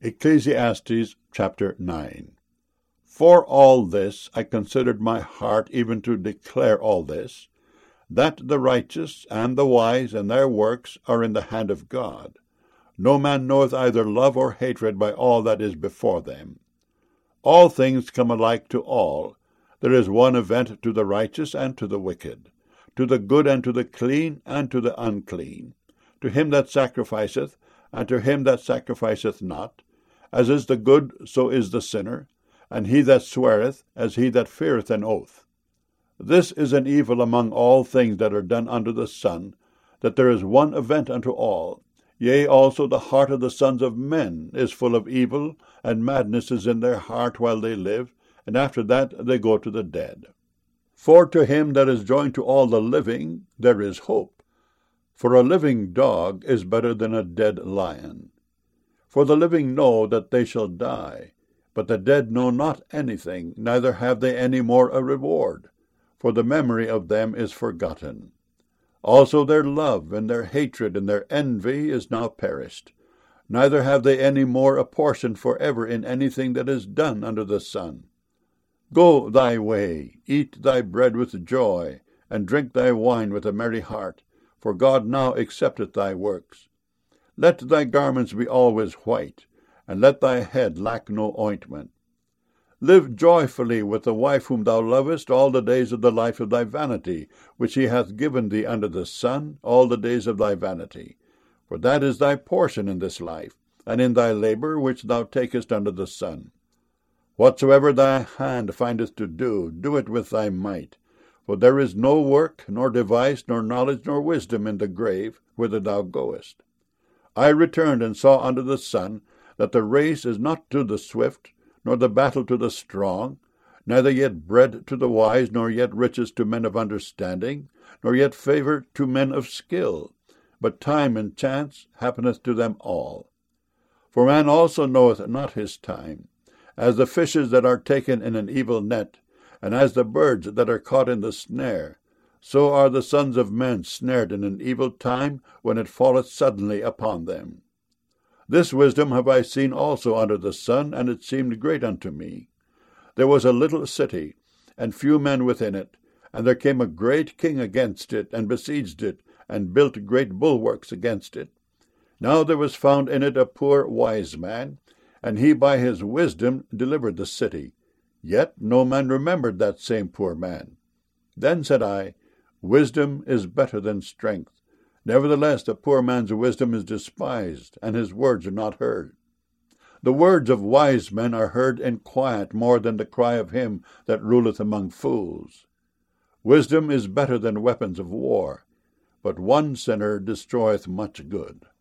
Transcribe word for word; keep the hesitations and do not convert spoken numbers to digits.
Ecclesiastes chapter nine. For all this I considered my heart even to declare all this, that the righteous and the wise and their works are in the hand of God. No man knoweth either love or hatred by all that is before them. All things come alike to all. There is one event to the righteous and to the wicked, to the good and to the clean and to the unclean, to him that sacrificeth and to him that sacrificeth not. As is the good, so is the sinner, and he that sweareth, as he that feareth an oath. This is an evil among all things that are done under the sun, that there is one event unto all. Yea, also the heart of the sons of men is full of evil, and madness is in their heart while they live, and after that they go to the dead. For to him that is joined to all the living there is hope. For a living dog is better than a dead lion. For the living know that they shall die, but the dead know not anything, neither have they any more a reward, for the memory of them is forgotten. Also their love and their hatred and their envy is now perished, neither have they any more a portion for ever in anything that is done under the sun. Go thy way, eat thy bread with joy, and drink thy wine with a merry heart, for God now accepteth thy works. Let thy garments be always white, and let thy head lack no ointment. Live joyfully with the wife whom thou lovest all the days of the life of thy vanity, which he hath given thee under the sun, all the days of thy vanity. For that is thy portion in this life, and in thy labor which thou takest under the sun. Whatsoever thy hand findeth to do, do it with thy might. For there is no work, nor device, nor knowledge, nor wisdom in the grave, whither thou goest. I returned and saw under the sun that the race is not to the swift, nor the battle to the strong, neither yet bread to the wise, nor yet riches to men of understanding, nor yet favour to men of skill, but time and chance happeneth to them all. For man also knoweth not his time, as the fishes that are taken in an evil net, and as the birds that are caught in the snare, so are the sons of men snared in an evil time, when it falleth suddenly upon them. This wisdom have I seen also under the sun, and it seemed great unto me. There was a little city, and few men within it, and there came a great king against it, and besieged it, and built great bulwarks against it. Now there was found in it a poor wise man, and he by his wisdom delivered the city. Yet no man remembered that same poor man. Then said I, Wisdom is better than strength. Nevertheless the poor man's wisdom is despised, and his words are not heard. The words of wise men are heard in quiet more than the cry of him that ruleth among fools. Wisdom is better than weapons of war, but one sinner destroyeth much good.